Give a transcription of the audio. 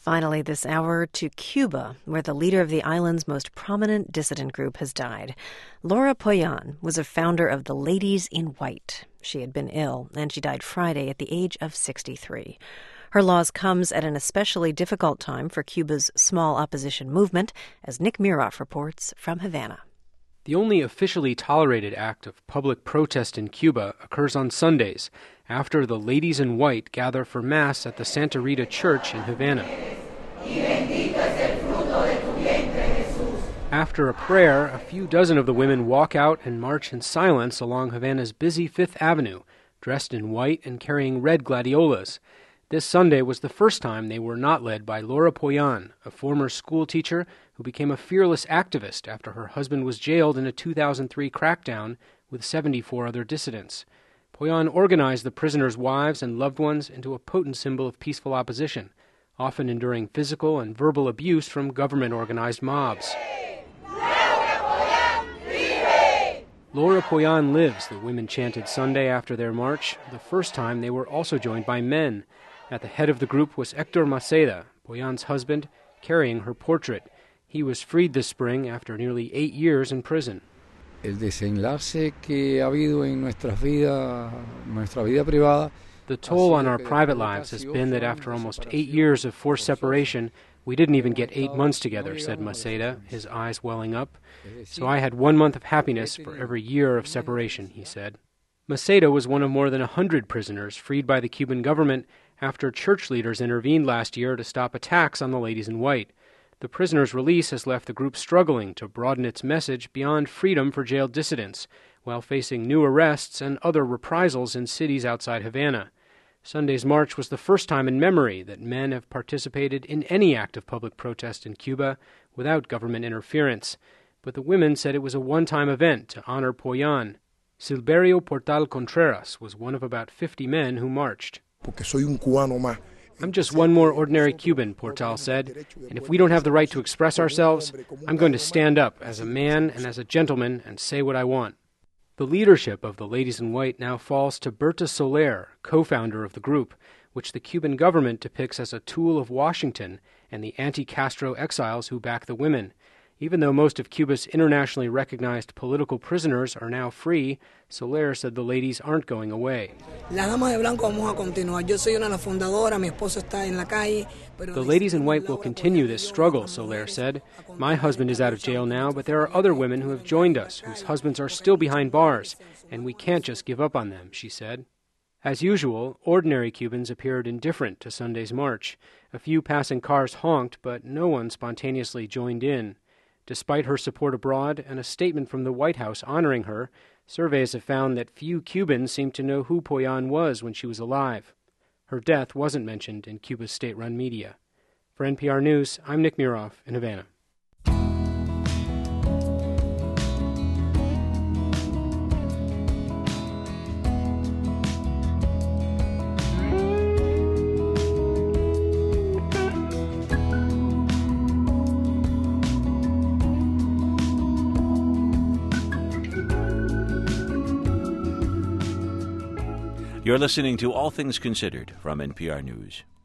Finally this hour to Cuba, where the leader of the island's most prominent dissident group has died. Laura Pollán was a founder of the Ladies in White. She had been ill, and she died Friday at the age of 63. Her loss comes at an especially difficult time for Cuba's small opposition movement, as Nick Miroff reports from Havana. The only officially tolerated act of public protest in Cuba occurs on Sundays, after the Ladies in White gather for Mass at the Santa Rita Church in Havana. After a prayer, a few dozen of the women walk out and march in silence along Havana's busy Fifth Avenue, dressed in white and carrying red gladiolas. This Sunday was the first time they were not led by Laura Pollán, a former school teacher who became a fearless activist after her husband was jailed in a 2003 crackdown with 74 other dissidents. Pollán organized the prisoners' wives and loved ones into a potent symbol of peaceful opposition, often enduring physical and verbal abuse from government-organized mobs. Laura Pollán lives, the women chanted Sunday after their march, the first time they were also joined by men. At the head of the group was Héctor Maceda, Pollán's husband, carrying her portrait. He was freed this spring after nearly 8 years in prison. El desenlace que ha habido en nuestra vida privada. The toll on our private lives has been that after almost 8 years of forced separation, we didn't even get 8 months together, said Maceda, his eyes welling up. So I had 1 month of happiness for every year of separation, he said. Maceda was one of more than 100 prisoners freed by the Cuban government after church leaders intervened last year to stop attacks on the Ladies in White. The prisoner's release has left the group struggling to broaden its message beyond freedom for jailed dissidents, while facing new arrests and other reprisals in cities outside Havana. Sunday's march was the first time in memory that men have participated in any act of public protest in Cuba without government interference. But the women said it was a one-time event to honor Pollán. Silverio Portal Contreras was one of about 50 men who marched. I'm just one more ordinary Cuban, Portal said, and if we don't have the right to express ourselves, I'm going to stand up as a man and as a gentleman and say what I want. The leadership of the Ladies in White now falls to Berta Soler, co-founder of the group, which the Cuban government depicts as a tool of Washington and the anti-Castro exiles who back the women. Even though most of Cuba's internationally recognized political prisoners are now free, Soler said the ladies aren't going away. The Ladies in White will continue this struggle, Soler said. My husband is out of jail now, but there are other women who have joined us, whose husbands are still behind bars, and we can't just give up on them, she said. As usual, ordinary Cubans appeared indifferent to Sunday's march. A few passing cars honked, but no one spontaneously joined in. Despite her support abroad and a statement from the White House honoring her, surveys have found that few Cubans seemed to know who Pollán was when she was alive. Her death wasn't mentioned in Cuba's state-run media. For NPR News, I'm Nick Miroff in Havana. You're listening to All Things Considered from NPR News.